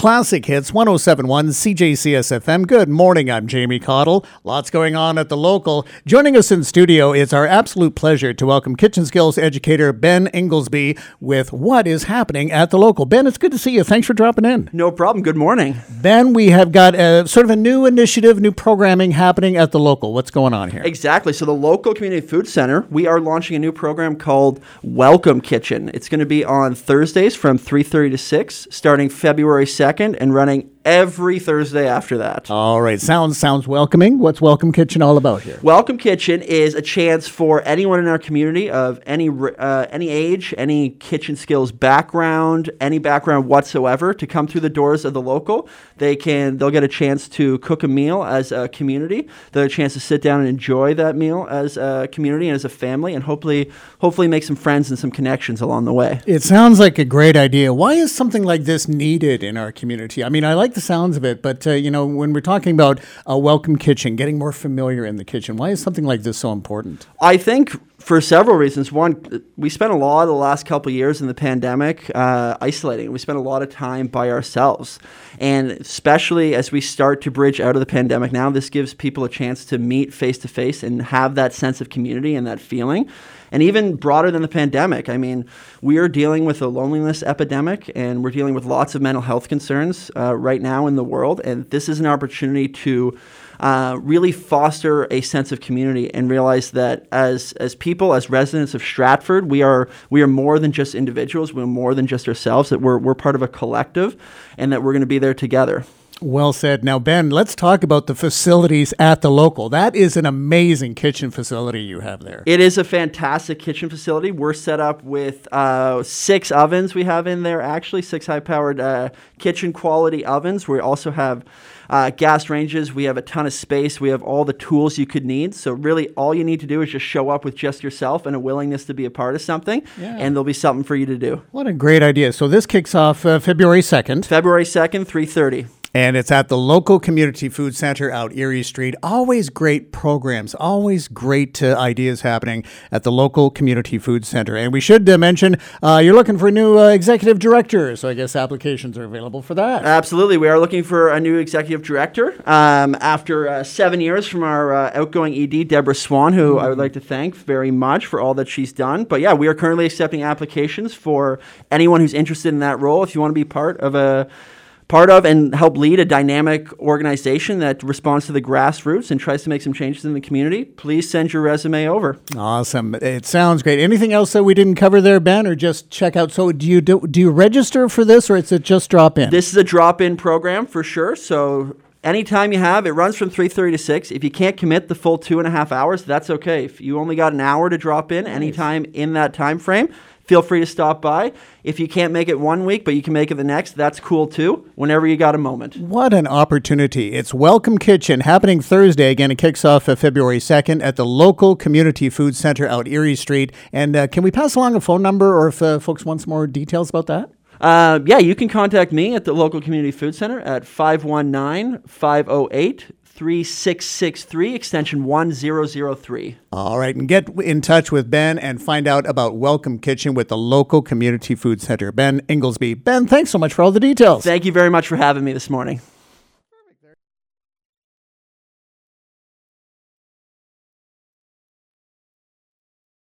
Classic Hits 1071 CJCS-FM. Good morning, I'm Jamie Cottle. Lots going on at the local. Joining us in studio, it's our absolute pleasure to welcome kitchen skills educator Ben Inglesby with what is happening at the local. Ben, it's good to see you. Thanks for dropping in. No problem. Good morning. Ben, we have got a sort of a new initiative, new programming happening at the local. What's going on here? Exactly. So the local community food center, we are launching a new program called Welcome Kitchen. It's going to be on Thursdays from 3:30 to 6, starting February 2nd and running every Thursday after that. All right. Sounds welcoming. What's Welcome Kitchen all about here? Welcome Kitchen is a chance for anyone in our community of any age, any kitchen skills background, any background whatsoever to come through the doors of the local. They'll get a chance to cook a meal as a community. They'll get a chance to sit down and enjoy that meal as a community and as a family, and hopefully make some friends and some connections along the way. It sounds like a great idea. Why is something like this needed in our community? I mean, I like the sounds of it, but when we're talking about a welcome kitchen, getting more familiar in the kitchen, why is something like this so important? I think for several reasons. One, we spent a lot of the last couple of years in the pandemic isolating. We spent a lot of time by ourselves. And especially as we start to bridge out of the pandemic now, this gives people a chance to meet face to face and have that sense of community and that feeling. And even broader than the pandemic, I mean, we are dealing with a loneliness epidemic, and we're dealing with lots of mental health concerns right now in the world. And this is an opportunity to really foster a sense of community and realize that as people, as residents of Stratford, we are more than just individuals. We're more than just ourselves. That we're part of a collective, and that we're going to be there together. Well said. Now, Ben, let's talk about the facilities at the local. That is an amazing kitchen facility you have there. It is a fantastic kitchen facility. We're set up with 6 ovens we have in there, actually, 6 high-powered kitchen quality ovens. We also have gas ranges. We have a ton of space. We have all the tools you could need. So really all you need to do is just show up with just yourself and a willingness to be a part of something, and there'll be something for you to do. What a great idea. So this kicks off February 2nd. February 2nd, 3:30. And it's at the local community food center out Erie Street. Always great programs, always great ideas happening at the local community food center. And we should mention you're looking for a new executive director, so I guess applications are available for that. Absolutely. We are looking for a new executive director after 7 years from our outgoing ED, Deborah Swan, who I would like to thank very much for all that she's done. But yeah, we are currently accepting applications for anyone who's interested in that role. If you want to be part of and help lead a dynamic organization that responds to the grassroots and tries to make some changes in the community, please send your resume over. Awesome. It sounds great. Anything else that we didn't cover there, Ben, or just check out? So do you register for this, or is it just drop in? This is a drop-in program for sure. So anytime you have, it runs from 3:30 to 6. If you can't commit the full 2.5 hours, that's okay. If you only got an hour to drop in anytime in that time frame, feel free to stop by. If you can't make it 1 week, but you can make it the next, that's cool too, whenever you got a moment. What an opportunity. It's Welcome Kitchen happening Thursday. Again, it kicks off February 2nd at the local community food center out Erie Street. And can we pass along a phone number, or if folks want some more details about that? Yeah, you can contact me at the local community food center at 519-508-3663, extension 1003. All right, and get in touch with Ben and find out about Welcome Kitchen with the local community food center. Ben Inglesby. Ben, thanks so much for all the details. Thank you very much for having me this morning.